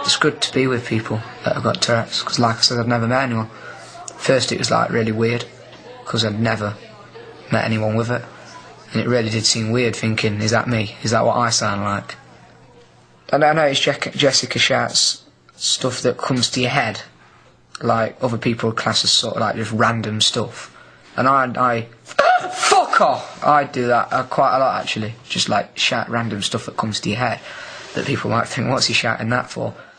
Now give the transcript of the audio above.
it's good to be with people that have got Tourette's, because like I said, I've never met anyone. First it was like really weird, because I'd never met anyone with it, and it really did seem weird thinking, is that me? Is that what I sound like? And I noticed Jessica shouts stuff that comes to your head, like other people class as sort of like just random stuff, and I fuck off! I do that quite a lot actually, just like shout random stuff that comes to your head that people might think, what's he shouting that for?